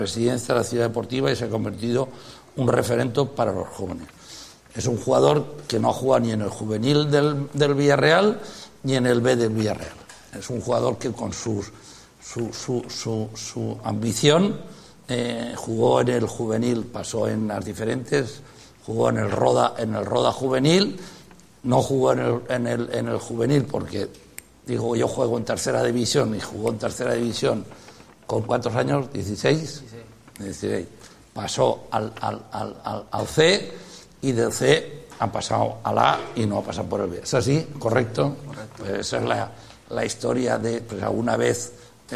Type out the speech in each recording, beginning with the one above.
presidencia de la Ciudad Deportiva y se ha convertido un referente para los jóvenes. Es un jugador que no ha jugado ni en el juvenil del Villarreal ni en el B del Villarreal. Es un jugador que con su ambición jugó en el juvenil, pasó en las diferentes, jugó en el Roda juvenil, no jugó en el juvenil porque digo yo juego en tercera división y jugó en tercera división con ¿cuántos años? 16. Pasó al C y del C han pasado al A y no ha pasado por el B. ¿Es así? ¿Correcto? Pues esa es la historia de, pues alguna vez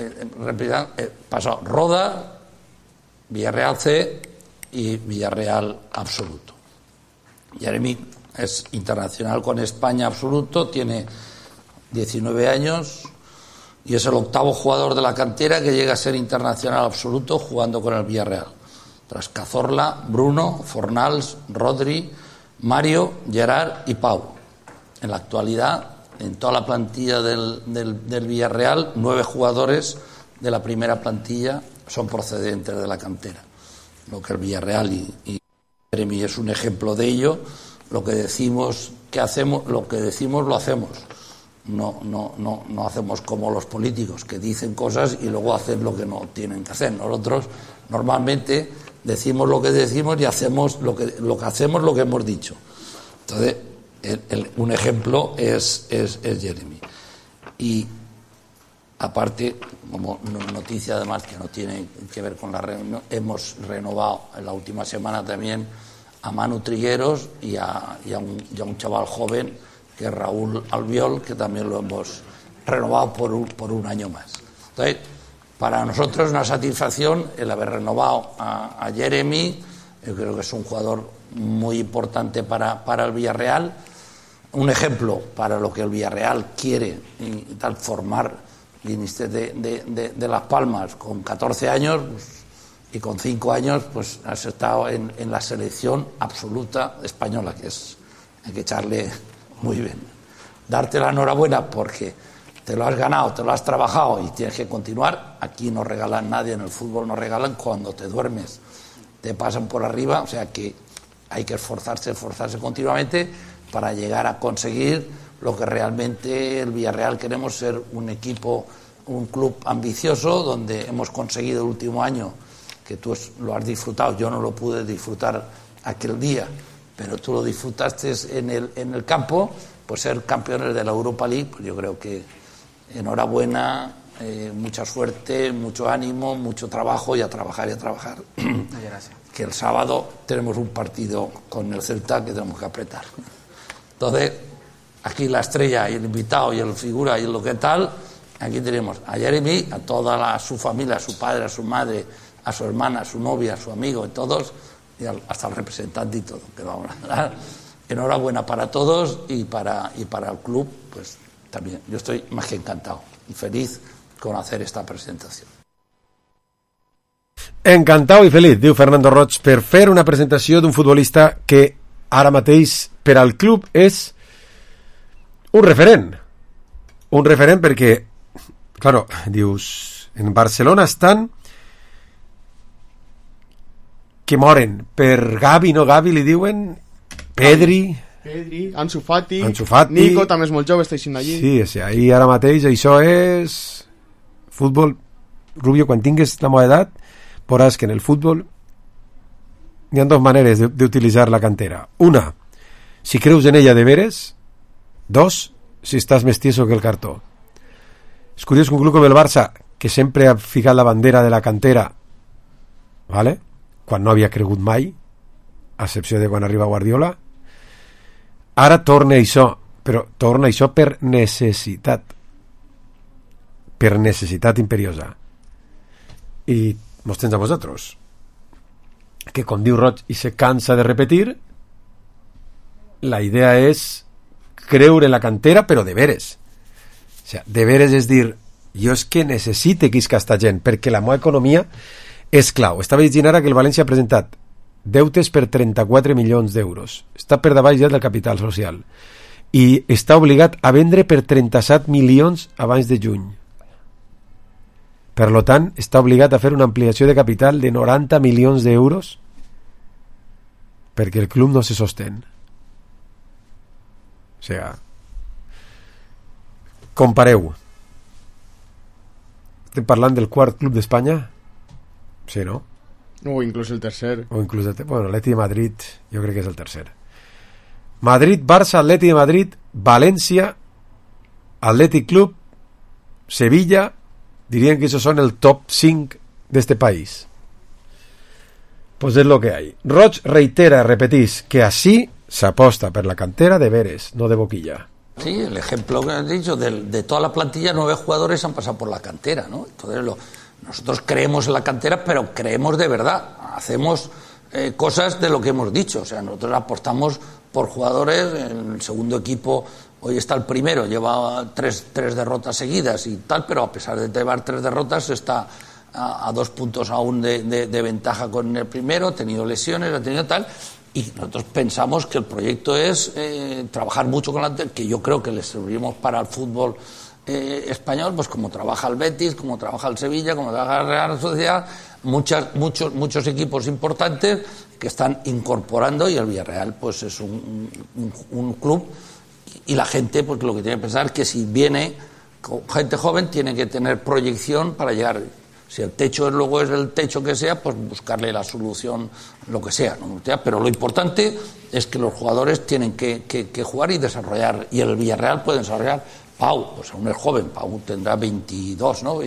pasó Roda, Villarreal C y Villarreal absoluto. Jeremy es internacional con España absoluto, tiene 19 años y es el octavo jugador de la cantera que llega a ser internacional absoluto jugando con el Villarreal. Tras Cazorla, Bruno, Fornals, Rodri, Mario, Gerard y Pau. En la actualidad, en toda la plantilla del Villarreal, 9 jugadores de la primera plantilla son procedentes de la cantera. Lo que el Villarreal y Jeremy es un ejemplo de ello. Lo que decimos que hacemos, lo que decimos lo hacemos. No hacemos como los políticos que dicen cosas y luego hacen lo que no tienen que hacer. Nosotros normalmente decimos lo que decimos y hacemos lo que hacemos, lo que hemos dicho. Entonces, un ejemplo es Jeremy. Y aparte, como noticia además que no tiene que ver con la reunión, hemos renovado en la última semana también a Manu Trigueros y a un chaval joven que es Raúl Albiol, que también lo hemos renovado por un año más. Entonces, para nosotros es una satisfacción el haber renovado a Jeremy. Yo creo que es un jugador muy importante para el Villarreal, un ejemplo para lo que el Villarreal quiere y tal, formar. Viniste de Las Palmas con 14 años y con 5 años pues has estado en la selección absoluta española, que hay que echarle muy bien. Darte la enhorabuena porque te lo has ganado, te lo has trabajado y tienes que continuar. Aquí no regalan nadie, en el fútbol no regalan. Cuando te duermes te pasan por arriba, o sea que hay que esforzarse continuamente para llegar a conseguir lo que realmente el Villarreal queremos, ser un equipo, un club ambicioso, donde hemos conseguido el último año, que tú lo has disfrutado, yo no lo pude disfrutar aquel día, pero tú lo disfrutaste en el campo, pues ser campeones de la Europa League. Pues yo creo que enhorabuena, mucha suerte, mucho ánimo, mucho trabajo y a trabajar. Gracias. Que el sábado tenemos un partido con el Celta que tenemos que apretar. Entonces, aquí la estrella y el invitado y el figura y lo que tal, aquí tenemos a Jeremy, a toda su familia, a su padre, a su madre, a su hermana, a su novia, a su amigo, y todos, y hasta el representante y todo, que vamos a dar. Enhorabuena para todos y para el club, pues también. Yo estoy más que encantado y feliz con hacer esta presentación. Encantado i feliç, diu Fernando Roig, per fer una presentació d'un futbolista que ara mateix per al club és un referent perquè, claro, dius, en Barcelona estan que moren per Gavi, no Gavi, li diuen Pedri, Ansu Fati, Nico també és molt jove, està aixint allí. Sí, ahí ara mateix això és futbol. Rubio, quan tingues la meva edat veuràs que en el futbol hi ha dos maneres d'utilitzar la cantera. Una, si creus en ella de veres. Dos, si estàs més tieso que el cartó. És curiós que un club com el Barça, que sempre ha ficat la bandera de la cantera, ¿vale?, quan no havia cregut mai, a excepció de quan arriba Guardiola, ara torna això, però torna això per necessitat imperiosa. I mos tens a vosaltres, que com diu Roig i se cansa de repetir, la idea és creure en la cantera, però de veres. O sea, de veres és dir, jo és que necessite que isca esta gent, perquè la meva economia és clau. Estava llegint ara que el València ha presentat deutes per 34 milions d'euros. Està per davall ja del capital social. I està obligat a vendre per 37 milions abans de juny. Per tant, està obligat a fer una ampliació de capital de 90 milions d'euros perquè el club no se sostén. O sigui, compareu. Estem parlant del quart club d'Espanya? Sí, no? O inclús el tercer. O inclús bueno, l'Atleti de Madrid, jo crec que és el tercer. Madrid, Barça, Atleti de Madrid, València, Athletic Club, Sevilla, dirían que esos son el top 5 de este país. Pues es lo que hay. Roig reitera, repetís, que así se aposta per la cantera de veres, no de boquilla. Sí, el ejemplo que has dicho, de toda la plantilla, 9 jugadores han pasado por la cantera, ¿no? Entonces nosotros creemos en la cantera, pero creemos de verdad. Hacemos cosas de lo que hemos dicho. O sea, nosotros apostamos por jugadores. En el segundo equipo, hoy está el primero, lleva tres derrotas seguidas y tal, pero a pesar de llevar 3 derrotas, está a 2 puntos aún de ventaja con el primero, ha tenido lesiones, ha tenido tal. Y nosotros pensamos que el proyecto es trabajar mucho con la... que yo creo que le servimos para el fútbol español, pues como trabaja el Betis, como trabaja el Sevilla, como trabaja la Real Sociedad, muchos equipos importantes que están incorporando, y el Villarreal pues es un club, y la gente pues lo que tiene que pensar es que si viene con gente joven tiene que tener proyección para llegar. Si el techo luego es el techo que sea, pues buscarle la solución, lo que sea, ¿no? Pero lo importante es que los jugadores tienen que jugar y desarrollar, y el Villarreal puede desarrollar. Pau, pues aún es joven, Pau tendrá 22, ¿no?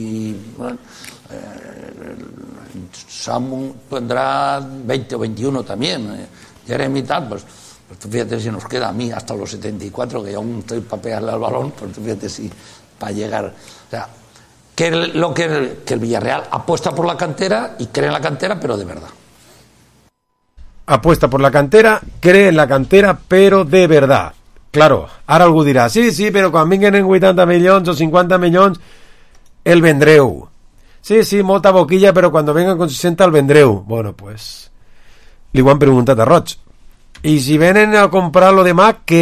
Samu tendrá 20 o 21 también, Jeremy tal, pues tú fíjate si nos queda a mí hasta los 74, que yo aún estoy para pegarle al balón, pues tú fíjate si para llegar, o sea, que el Villarreal apuesta por la cantera y cree en la cantera, pero de verdad. Apuesta por la cantera, cree en la cantera, pero de verdad. Claro, ara algú dirà, sí, però quan vinguen en 80 milions o 50 milions, el vendreu. Sí, molta boquilla, però quan vengan con 60 el vendreu. Bueno, pues, li ho han preguntat a Roig. I si venen a comprar lo demà, què?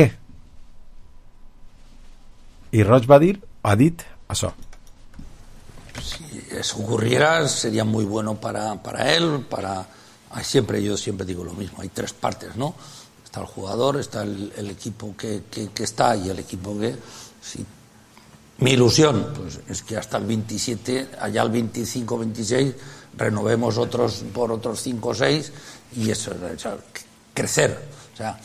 I Roig ha dit això. Si eso ocurriera, sería muy bueno para él, yo siempre digo lo mismo, hay 3 partes, ¿no? Está el jugador, está el equipo que está, y el equipo que... Sí. Mi ilusión pues, es que hasta el 27, allá el 25, 26, renovemos por otros 5 o 6, y eso, o sea, crecer. O sea,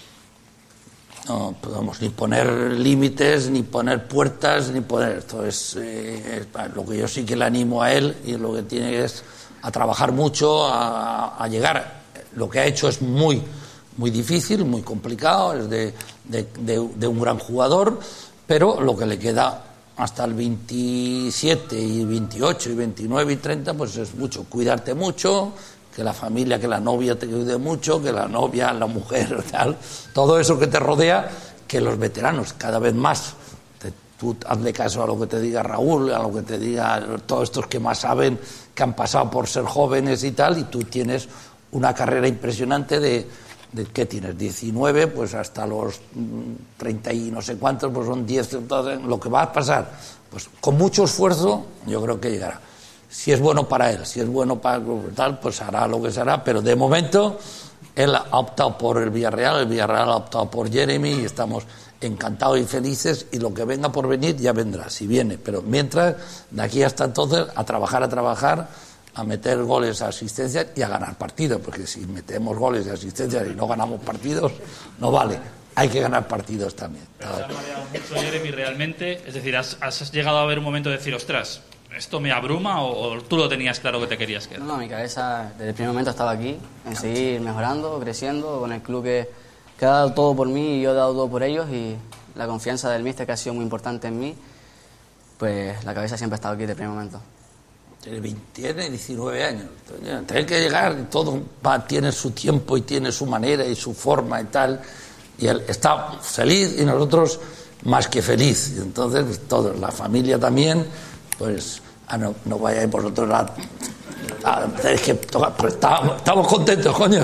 no podemos ni poner límites, ni poner puertas, ni poner... Esto es lo que yo sí que le animo a él, y lo que tiene es a trabajar mucho, a llegar. Lo que ha hecho es muy difícil, muy complicado, es de un gran jugador, pero lo que le queda hasta el 27 y 28 y 29 y 30 pues es mucho, cuidarte mucho, que la familia, que la novia te cuide mucho, que la novia, la mujer, tal, todo eso que te rodea, que los veteranos cada vez más, tú hazle caso a lo que te diga Raúl, a lo que te diga todos estos que más saben, que han pasado por ser jóvenes y tal, y tú tienes una carrera impresionante de ¿qué tienes? 19, pues hasta los 30 y no sé cuántos, pues son 10, entonces, lo que va a pasar, pues con mucho esfuerzo, yo creo que llegará. Si es bueno para él, si es bueno para tal, pues hará lo que se hará, pero de momento él ha optado por el Villarreal ha optado por Jeremy, y estamos encantados y felices, y lo que venga por venir ya vendrá, si viene, pero mientras, de aquí hasta entonces, a trabajar, a meter goles, a asistencias y a ganar partidos, porque si metemos goles y asistencias y no ganamos partidos, no vale. Hay que ganar partidos también. Pero se ha mareado mucho Jeremy realmente, es decir, ¿has llegado a ver un momento de decir, ostras, esto me abruma, o tú lo tenías claro que te querías quedar? No, mi cabeza desde el primer momento estaba aquí, en seguir mejorando, creciendo, con el club que ha dado todo por mí y yo he dado todo por ellos, y la confianza del míster, que ha sido muy importante en mí, pues la cabeza siempre ha estado aquí desde el primer momento. Tiene 19 años, tiene que llegar, todo tiene su tiempo y tiene su manera y su forma y tal, y él está feliz y nosotros más que feliz, y entonces pues, todos, la familia también, pues no vayáis vosotros es que pues, estamos contentos, coño,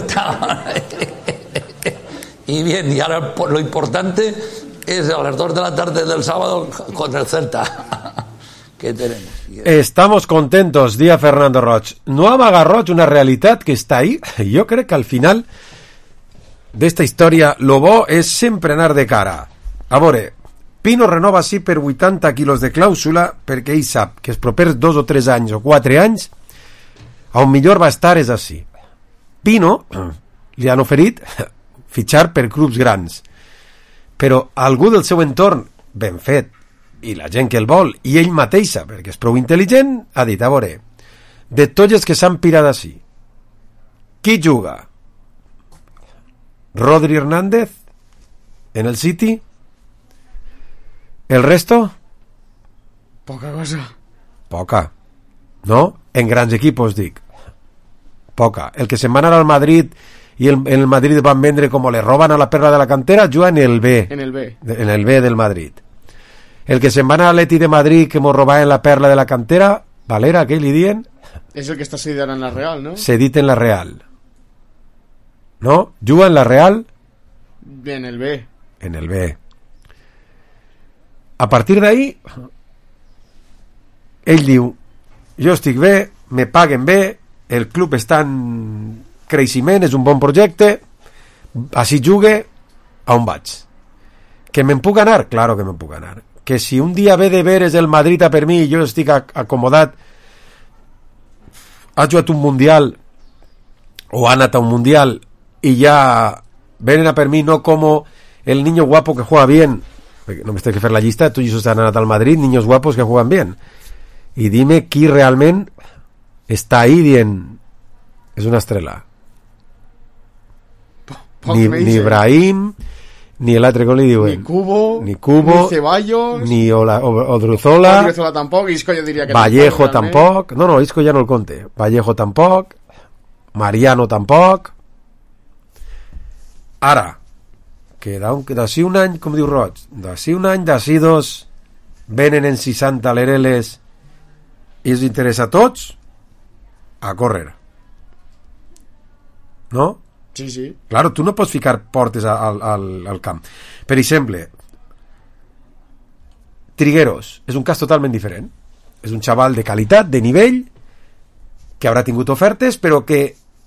y bien, y ahora lo importante es a las 2 de la tarde del sábado con el Celta que tenemos. Estamos contentos, dia Fernando Roig. No amaga Roig una realitat que està ahí. Jo crec que al final d'esta història lo bo és sempre anar de cara. A veure, Pino renova sí per 80 quilos de clàusula perquè ell sap que els propers 2 o 3 anys o 4 anys on millor va estar és així. Pino li han oferit fitxar per clubs grans, però algú del seu entorn ben fet i la gent que el vol i ell mateixa, perquè és prou intel·ligent, ha dit, a veure, de tots els que s'han pirat així, qui juga? Rodri Hernández en el City? ¿El resto? Poca cosa. Poca. ¿No? En grans equipos, dic. Poca. El que se'n va anar al Madrid i el Madrid van vendre com le roban a la perla de la cantera, juga en el B. En el B. En el B del Madrid. El que se'n va anar a l'Atleti de Madrid que mos robaven la perla de la cantera, Valera, què li dien? És el que està cedit ara en la Real, no? Cedit en la Real. No? Juga en la Real? En el B. En el B. A partir d'ahí, ell diu, jo estic bé, me paguen bé, el club està en creixement, és un bon projecte, així jugue, a on vaig? Que me'n puc anar? Claro que me'n puc anar. Que si un dia ve de veres el Madrid a per mi i jo estic acomodat, ha jugat un mundial o ha anat a un mundial y ya vienen a per mi no como el niño guapo que juega bien, no me tengo que hacer la lista, tú y yo están al Madrid, niños guapos que juegan bien, y dime qui realment està ahí dient és una estrella. Ni Ibrahim, ni l'altre com li diuen, ni Cubo, ni Ceballos, ni Odriozola tampoc, Isco jo diria que Vallejo tampoc, no, Isco ja no el conte, Vallejo tampoc, Mariano tampoc. Ara, que d'ací un any, com diu Roig, d'ací un any, d'ací 2, venen en 60 l'Ereles i els interessa a tots, a córrer. No? Sí, sí. Claro, tu no pots ficar portes al camp. Per exemple, Trigueros és un cas totalment diferent. És un xaval de qualitat, de nivell, que haurà tingut ofertes, però que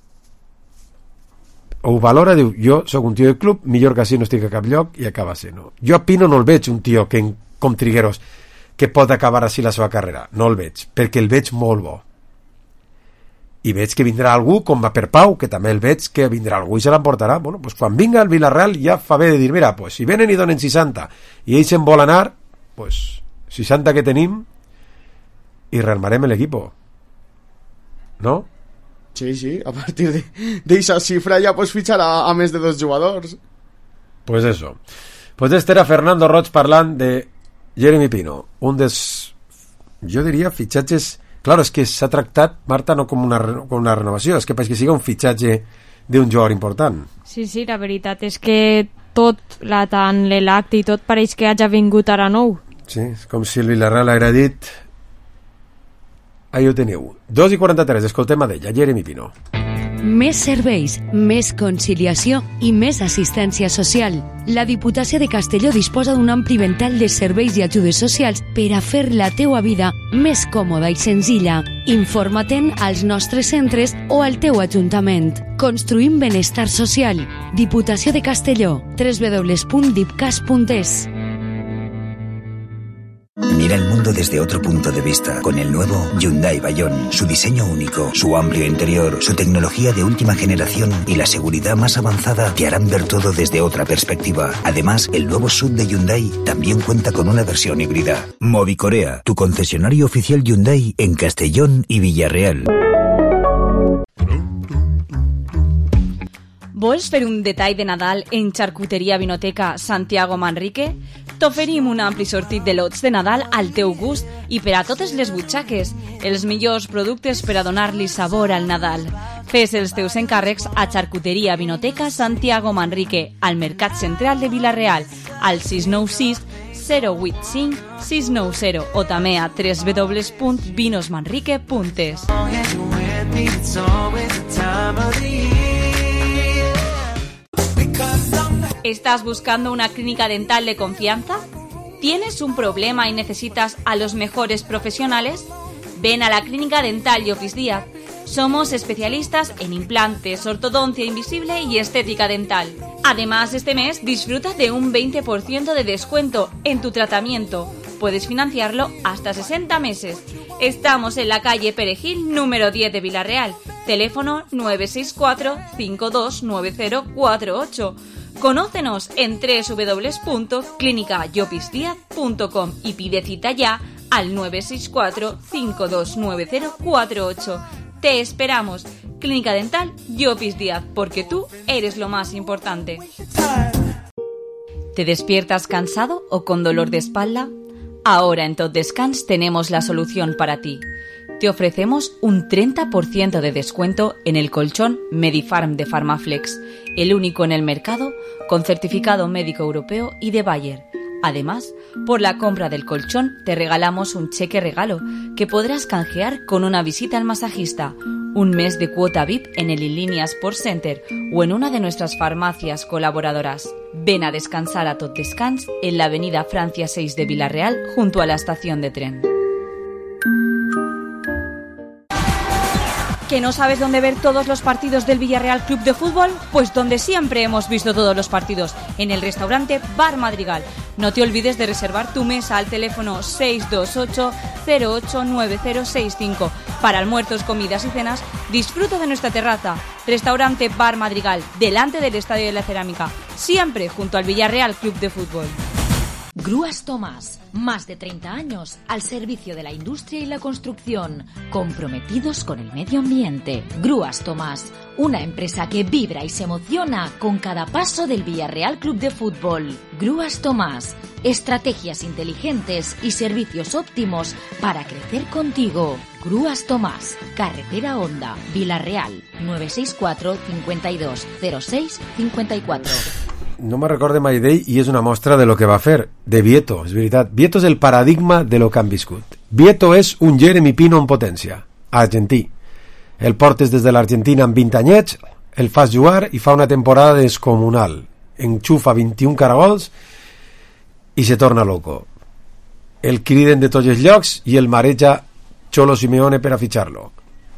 ho valora, diu, jo sóc un tio de club, millor que així no estic a cap lloc, i acaba sent. No? Jo a Pino no el veig un tio que, com Trigueros, que pot acabar així la seva carrera. No el veig, perquè el veig molt bo. I veig que vindrà algú, com va per Pau, que també el veig que vindrà algú i se l'emportarà. Bueno, pues quan vinga el Villarreal ja fa bé de dir, mira, pues si venen i donen 60 i ells se'n vol anar, pues 60 que tenim i rearmarem l'equip. No? Sí, sí, a partir d'eixa xifra ja pots fitxar a més de 2 jugadors. Pues eso. Pues este era Fernando Roig parlant de Jeremy Pino, un dels, jo diria, fitxatges. Claro, és que s'ha tractat, Marta, no com una renovació, és que perquè siga un fitxatge d'un jugador important. Sí, sí, la veritat és que tot, tant l'acte i tot, pareix que hagi vingut ara nou. Sí, és com si el Villarreal haguera dit ahí ho teniu. 2:43, escoltem a d'ella, Jeremy Pino. Més serveis, més conciliació i més assistència social. La Diputació de Castelló disposa d'un ampli ventall de serveis i ajudes socials per a fer la teua vida més còmoda i senzilla. Informa-te'n als nostres centres o al teu ajuntament. Construïm benestar social. Diputació de Castelló. www.dipcas.es. Mira el mundo desde otro punto de vista con el nuevo Hyundai Bayon. Su diseño único, su amplio interior, su tecnología de última generación y la seguridad más avanzada te harán ver todo desde otra perspectiva. Además, el nuevo SUV de Hyundai también cuenta con una versión híbrida. Movicorea, tu concesionario oficial Hyundai en Castellón y Villarreal. Vols fer un detall de Nadal en Xarcuteria Vinoteca Santiago Manrique? T'oferim un ampli sortit de lots de Nadal al teu gust i per a totes les butxaques, els millors productes per a donar-li sabor al Nadal. Fes els teus encàrrecs a Xarcuteria Vinoteca Santiago Manrique, al Mercat Central de Vila-real, al 696 085 690 o també a www.vinosmanrique.es. ¿Estás buscando una clínica dental de confianza? ¿Tienes un problema y necesitas a los mejores profesionales? ven a la Clínica Dental Llopis Díaz. Somos especialistas en implantes, ortodoncia invisible y estética dental. Además, este mes disfruta de un 20% de descuento en tu tratamiento. Puedes financiarlo hasta 60 meses. Estamos en la calle Perejil, número 10 de Villarreal. Teléfono 964-529048. Conócenos en www.clinicayopisdiaz.com y pide cita ya al 964-529048. Te esperamos. Clínica Dental Llopis Díaz, porque tú eres lo más importante. ¿Te despiertas cansado o con dolor de espalda? Ahora en Tot Descans tenemos la solución para ti. Te ofrecemos un 30% de descuento en el colchón Medifarm de Pharmaflex, el único en el mercado con certificado médico europeo y de Bayer. Además, por la compra del colchón te regalamos un cheque regalo que podrás canjear con una visita al masajista, un mes de cuota VIP en el Inlinea Sports Center o en una de nuestras farmacias colaboradoras. Ven a descansar a Tot Descans en la avenida Francia 6 de Villarreal junto a la estación de tren. ¿Que no sabes dónde ver todos los partidos del Villarreal Club de Fútbol? Pues donde siempre hemos visto todos los partidos, en el restaurante Bar Madrigal. No te olvides de reservar tu mesa al teléfono 628-089065. Para almuerzos, comidas y cenas, disfruta de nuestra terraza. Restaurante Bar Madrigal, delante del Estadio de la Cerámica, siempre junto al Villarreal Club de Fútbol. Grúas Tomás, más de 30 años al servicio de la industria y la construcción, comprometidos con el medio ambiente. Grúas Tomás, una empresa que vibra y se emociona con cada paso del Villarreal Club de Fútbol. Grúas Tomás, estrategias inteligentes y servicios óptimos para crecer contigo. Grúas Tomás, carretera Honda, Villarreal, 964 52 06 54. No me recorde mai d'ell i és una mostra de lo que va fer, de Vieto, és veritat. Vieto és el paradigma de lo que han viscut. Vieto és un Jeremy Pino en potència, argentí. El portes des de l'Argentina amb 20 anyets, el fas jugar i fa una temporada descomunal. Enxufa 21 caragols i se torna loco. El criden de tots els llocs i el mareja Cholo Simeone per a fitxar-lo.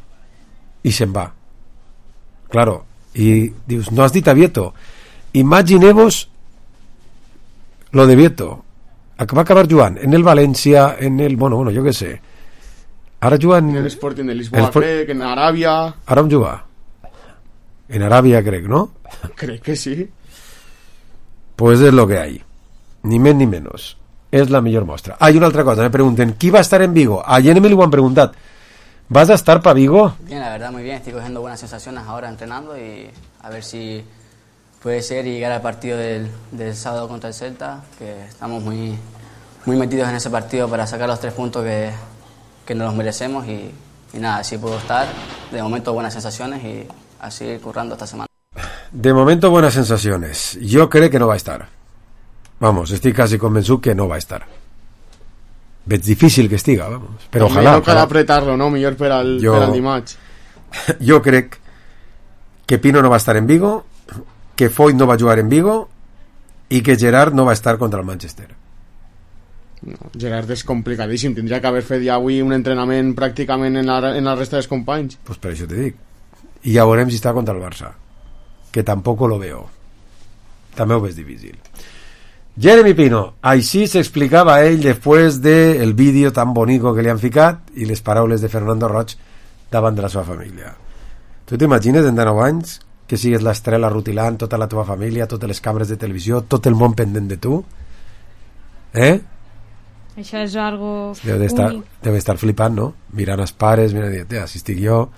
I se'n va. Claro, i dius, no has dit a Vieto. Imagineu-vos lo de Vieto. Va acabar jugant en el València, en el... Bueno, jo què sé. Ara juga en el Sporting de Lisboa, crec, en Aràbia. Ara on juga? En Aràbia, crec, ¿no? Crec que sí. Pues es lo que hay. Ni més ni menos. És la millor mostra. Hay una altra cosa, me pregunten, ¿qui va a estar en Vigo? Ayer me lo han preguntat. ¿Vas a estar para Vigo? Bien, la verdad, muy bien. Estoy cogiendo buenas sensaciones ahora entrenando y a ver si puede ser y llegar al partido del sábado contra el Celta, que estamos muy metidos en ese partido para sacar los 3 puntos que nos los merecemos y nada, así puedo estar. De momento buenas sensaciones y así currando esta semana. De momento buenas sensaciones. Yo creo que no va a estar. Vamos, estoy casi convencido que no va a estar. Es difícil que estiga, vamos. Pero ojalá. No cal apretarlo, ¿no? Millor per al dimarts. Yo creo que Pino no va a estar en Vigo, que Foyt no va a jugar en Vigo y que Gerard no va a estar contra el Manchester. No, Gerard és complicadíssim. Tindria que haver fet ja avui un entrenament pràcticament en la resta dels companys. Pues per això te dic. I ja veurem si està contra el Barça, que tampoco lo veo. També ho ves difícil. Jeremy Pino, així s'explicava ell després del vídeo tan bonico que li han ficat i les paraules de Fernando Roig davant de la seva família. Tu t'imagines en 19 anys que sigues l'estrela rutilant, tota la teva família, totes les càmeres de televisió, tot el món pendent de tu? Això és algo deu estar flipant, no? Mirant els pares, mirant i dient, si estic jo...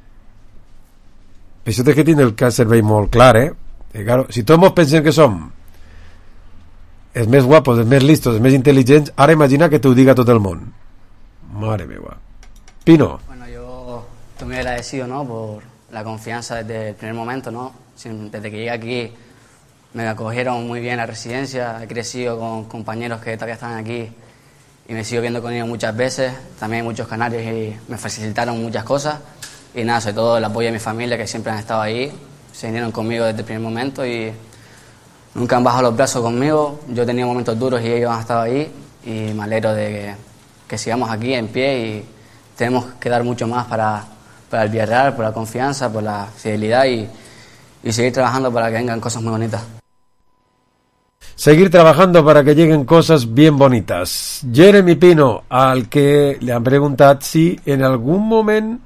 Això té que tindre el cervell molt clar, que, claro, si tots pensem que som els més guapos, els més listos, els més intel·ligents, ara imagina que t'ho diga tot el món. Mare meva. Pino. Bueno, yo estoy muy agradecido, ¿no?, por la confianza desde el primer momento, ¿no? Desde que llegué aquí me acogieron muy bien en la residencia, he crecido con compañeros que todavía están aquí y me sigo viendo con ellos muchas veces, también muchos canarios y me facilitaron muchas cosas y nada, sobre todo el apoyo de mi familia que siempre han estado ahí, se vinieron conmigo desde el primer momento y nunca han bajado los brazos conmigo. Yo he tenido momentos duros y ellos han estado ahí y me alegro de que sigamos aquí en pie tenemos que dar mucho más para el Villarreal, por la confianza, por la fidelidad y seguir trabajando para que vengan cosas muy bonitas. Seguir trabajando para que lleguen cosas bien bonitas. Jeremy Pino, al que li han preguntat si en algun moment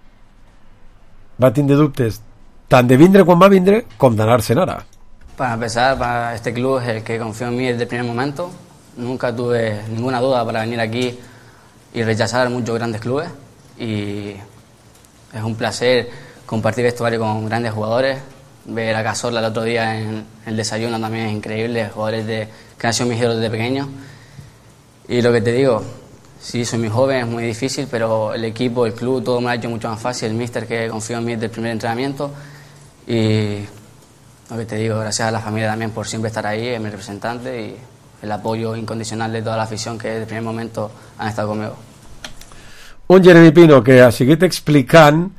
va tindre dubtes tant de vindre quan va vindre com d'anar-se'n ara. Para empezar, para este club es el que confió en mí desde el primer momento. Nunca tuve ninguna duda para venir aquí y rechazar muchos grandes clubes. Y es un placer compartir vestuario con grandes jugadores. Ver a Cazorla el otro día en el desayuno también es increíble. Jugadores que han sido mis ídolos desde pequeños. Y lo que te digo, sí, soy muy joven, es muy difícil, pero el equipo, el club, todo me lo ha hecho mucho más fácil. El míster que confió en mí desde el primer entrenamiento. Y lo que te digo, gracias a la familia también por siempre estar ahí, es mi representante, y el apoyo incondicional de toda la afición que desde el primer momento han estado conmigo. Un Jeremy Pino que ha seguit explicant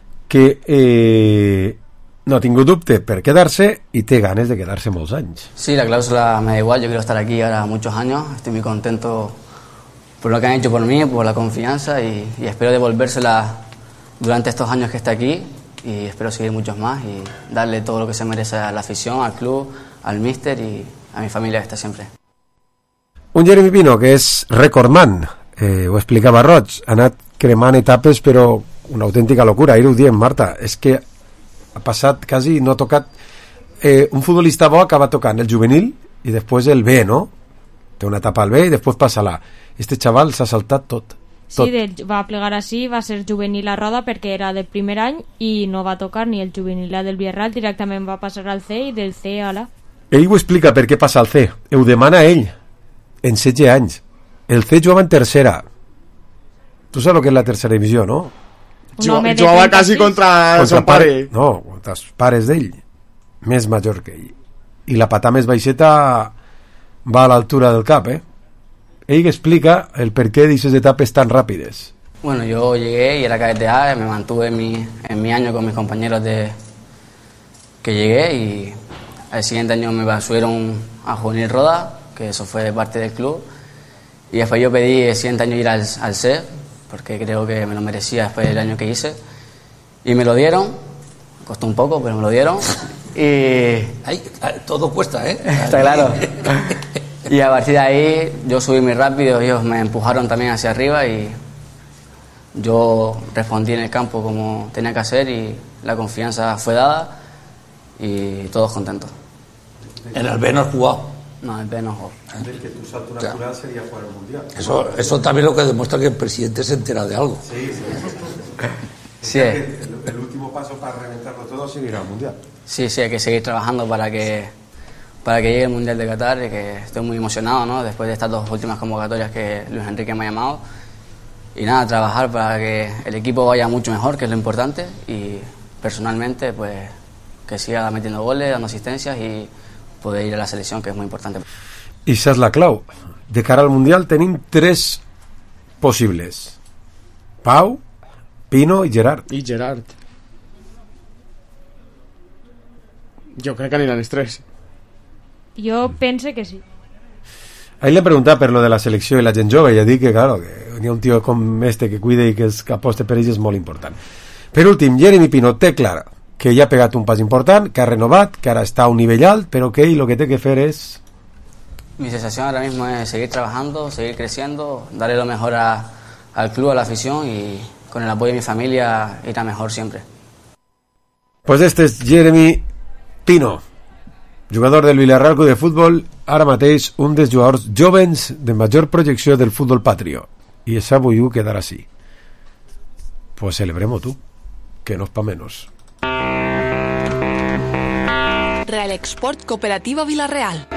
que no ha tingut dubte per quedar-se i té ganes de quedar-se molts anys. Sí, la cláusula me da igual, yo quiero estar aquí ahora muchos años, estoy muy contento por lo que han hecho por mí, por la confianza, y espero devolvérsela durante estos años que esté aquí, y espero seguir muchos más y darle todo lo que se merece a la afición, al club, al míster y a mi familia que está siempre. Un Jeremy Pino que és recordman, ho explicava Roig, ha anat cremant etapes però una autèntica locura. Ahir ho diem, Marta, és que ha passat quasi, no ha tocat un futbolista bo acaba tocant el juvenil i després el B, no? Té una etapa al B i després passa a l'A. Este xaval s'ha saltat tot. Sí, va plegar així, va ser juvenil a Roda perquè era del primer any i no va tocar ni el juvenil del Villarreal, directament va passar al C i del C a l'A. Ell ho explica per què passa al C, ho demana ell, en 16 anys. El C jugava en tercera. Tu saps el que és la tercera divisió, no? Jugava quasi contra son pare. No, contra els pares d'ell, més major que ell. I la patà més baixeta va a l'altura del cap, Ell explica el per qué dices etapas tan rápidas. Bueno, yo llegué y era cadete A, me mantuve en mi año con mis compañeros que llegué, y al siguiente año me subieron a Juvenil Roda, que eso fue parte del club, y después yo pedí el siguiente año ir al C, porque creo que me lo merecía después del año que hice, y me lo dieron, costó un poco, pero me lo dieron, y... Ay, todo cuesta, Está claro. Y a partir de ahí yo subí muy rápido, ellos me empujaron también hacia arriba y yo respondí en el campo como tenía que hacer y la confianza fue dada y todos contentos. ¿En el B no has jugado? No, en el B no jugó. Que tu salto natural sería jugar el Mundial. Eso también lo que demuestra que el presidente se entera de algo. Sí. El último paso para reventarlo todo es ir al Mundial. Sí, hay que seguir trabajando para que llegue el Mundial de Qatar, y que estoy muy emocionado, ¿no? Después de estas dos últimas convocatorias que Luis Enrique me ha llamado. Y nada, trabajar para que el equipo vaya mucho mejor, que es lo importante, y personalmente pues que siga metiendo goles, dando asistencias y poder ir a la selección, que es muy importante. I esa és la clau. De cara al Mundial tenim 3 possibles: Pau, Pino i Gerard. Jo crec que aniran els 3. Jo pense que sí. Ahí le preguntaba per lo de la selecció i la gent jove, i ja dic que, claro, que hi ha un tio com este que cuida i que aposte per ells és molt important. Per últim, Jeremy Pino té clar que ja ha pegat un pas important, que ha renovat, que ara està a un nivell alt, però que ell lo que té que fer és... Mi sensación ahora mismo es seguir trabajando, seguir creciendo, darle lo mejor al club, a la afición, y con el apoyo de mi familia irá mejor siempre. Pues este és Jeremy Pino, jugador del Villarreal Club de Futbol, ara mateix un dels jugadors jovens de major projecció del futbol patrio, i esa vull quedar així. Pues celebremos tú, que no es pa menos. Real Export Cooperativa Villarreal.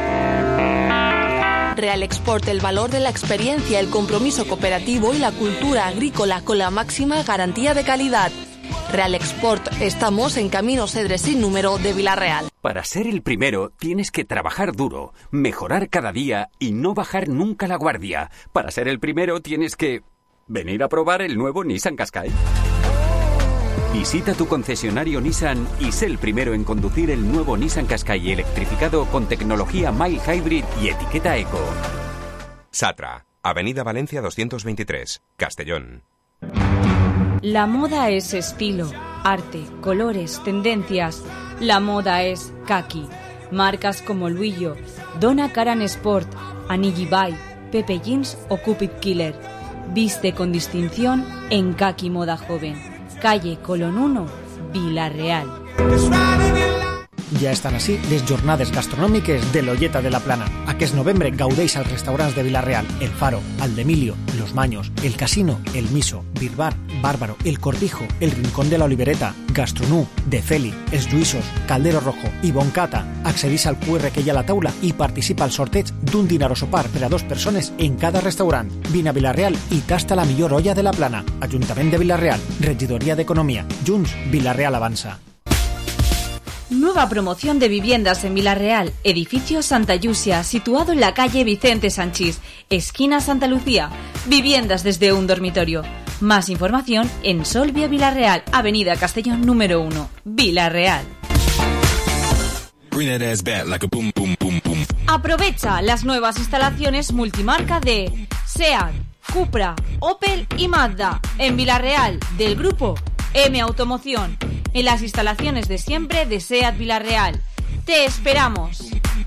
Real Export, el valor de la experiencia, el compromiso cooperativo y la cultura agrícola con la máxima garantía de calidad. Real Export, estamos en Camino Cedre sin número de Villarreal. Para ser el primero tienes que trabajar duro, mejorar cada día y no bajar nunca la guardia. Para ser el primero tienes que venir a probar el nuevo Nissan Qashqai. Visita tu concesionario Nissan y sé el primero en conducir el nuevo Nissan Qashqai electrificado con tecnología mild hybrid y etiqueta eco. Satra, Avenida Valencia 223, Castellón. La moda es estilo, arte, colores, tendencias. La moda es kaki. Marcas como Luillo, Donna Karan Sport, Anigi Bay, Pepe Jeans o Cupid Killer. Viste con distinción en Kaki Moda Joven. Calle Colón 1, Vila-real. Ja estan així les jornades gastronòmiques de l'Olleta de la Plana. Aquest novembre gaudeix als restaurants de Vila-real, El Faro, Aldemilio, Los Maños, El Casino, El Miso, Birbar, Bárbaro, El Cortijo, El Rincón de la Olivereta, Gastronú, De Feli, Els Lluïssos, Caldero Rojo i Boncata. Accedeix al QR que hi ha a la taula i participa al sorteig d'un dinar o sopar per a 2 persones en cada restaurant. Vine a Vila-real i tasta la millor olla de la Plana. Ajuntament de Vila-real, Regidoria d'Economia. Junts, Vila-real avança. Nueva promoción de viviendas en Vila-real, edificio Santa Llucia, situado en la calle Vicente Sanchís, esquina Santa Lucía. Viviendas desde un dormitorio. Más información en Solvia Vila-real, avenida Castellón número 1, Vila-real. Aprovecha las nuevas instalaciones multimarca de SEAT, Cupra, Opel y Mazda en Vila-real, del grupo M Automoción, en las instalaciones de siempre de SEAT Vila-real. ¡Te esperamos!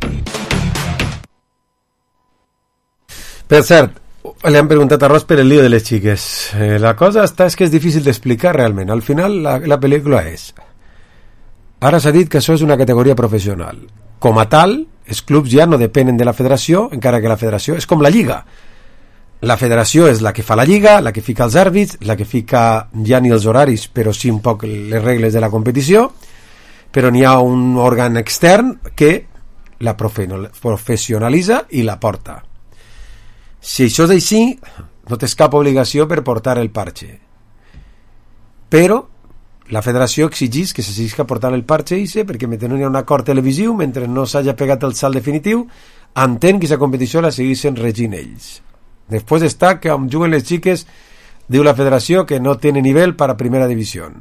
Per cert, li han preguntat a Ross per el lío de les xiques. La cosa està és que és difícil d'explicar realment. Al final la pel·lícula és... Ara s'ha dit que això és una categoria professional. Com a tal, els clubs ja no depenen de la federació, encara que la federació és com la lliga. La federació és la que fa la lliga, la que fica els àrbits, la que fica ja ni els horaris, però sí un poc les regles de la competició, però n'hi ha un òrgan extern que la professionalitza i la porta. Si això és així, no tens cap obligació per portar el parche. Però la federació exigeix que s'exigeix portar el parche perquè mentre no hi ha un acord televisiu, mentre no s'hagi pegat el salt definitiu, entén que aquesta competició la segueixen regint ells. Després està que on juguen les xiques, diu la federació que no tiene nivel para primera división.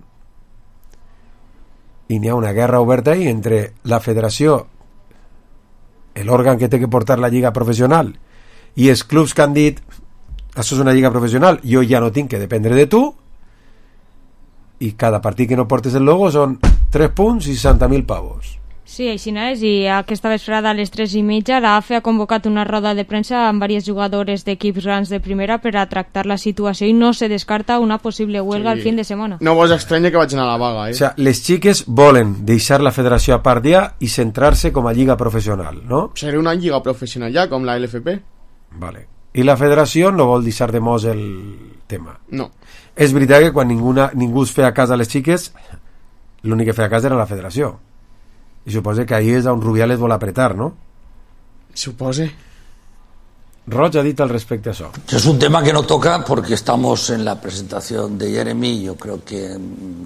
I n'hi ha una guerra oberta ahí entre la federació, l'òrgan que té que portar la lliga professional, i els clubs que han dit això és una lliga professional, jo ja no tinc que dependre de tu, i cada partit que no portes el logo són 3 punts i 60.000 pavos. Sí, així és, i aquesta vesprada a les 3:30 la AFE ha convocat una roda de premsa amb diversos jugadors d'equips grans de primera per a tractar la situació i no se descarta una possible huelga el fin de setmana. No vos estranya que vagin a la vaga, O sea, les xiques volen deixar la federació a part ja i centrar-se com a lliga professional, no? Serà una lliga professional ja, com la LFP. Vale. I la federació no vol deixar de mos el tema. No. És veritat que quan ningú es feia cas a les xiques, l'únic que feia cas era la federació. I suposa que ahí és on Rubiales vol apretar, ¿no? Supose. Roig ha dit al respecte a això. Es un tema que no toca porque estamos en la presentación de Jeremy. Yo creo que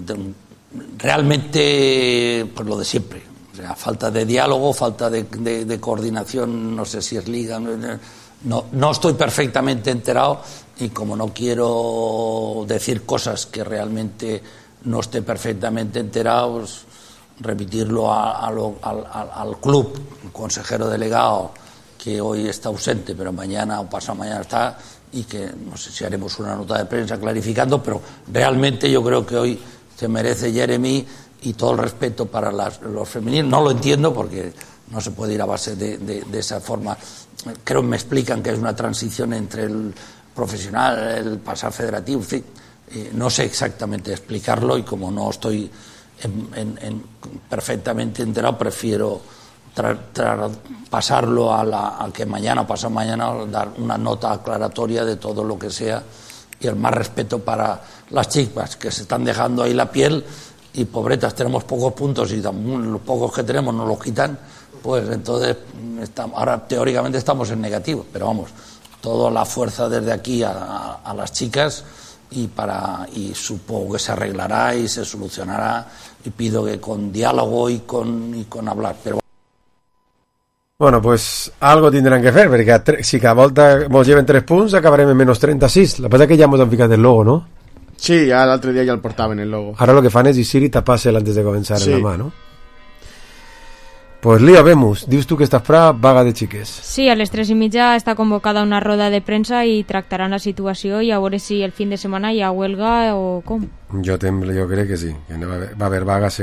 realmente pues lo de siempre. O sea, falta de diálogo, falta de coordinación, no sé si es liga. No estoy perfectamente enterado y como no quiero decir cosas que realmente no esté perfectamente enterado, pues, remitirlo al club, el consejero delegado que hoy está ausente pero mañana o pasado mañana está, y que no sé si haremos una nota de prensa clarificando, pero realmente yo creo que hoy se merece Jeremy y todo el respeto para los femeninos. No lo entiendo porque no se puede ir a base de esa forma. Creo que me explican que es una transición entre el profesional, el pasar federativo, en fin, no sé exactamente explicarlo y como no estoy perfectamente enterado, prefiero pasarlo a que mañana o pasado mañana dar una nota aclaratoria de todo lo que sea, y el más respeto para las chicas que se están dejando ahí la piel, y pobretas, tenemos pocos puntos y los pocos que tenemos nos los quitan, pues entonces ahora teóricamente estamos en negativo, pero vamos, toda la fuerza desde aquí a las chicas, y supongo que se arreglará y se solucionará, y pido que con diálogo y con hablar, pero bueno, pues algo tindran que fer, perquè si cada volta mos lleven 3 punts acabarem en menys 36. La cosa és que ja mos han ficat el logo, no? Sí, ja l'altre dia ja el portaven el logo. Ara lo que fan és eixir i tapar-se'l antes de començar en la mà, no? Pues Lía Bemus, dius tu que estàs fra vaga de xiques. Sí, a les 3:30 està convocada una roda de premsa i tractaran la situació i a veure si el fin de setmana hi ha huelga o com. Jo crec que sí, que va haver vaga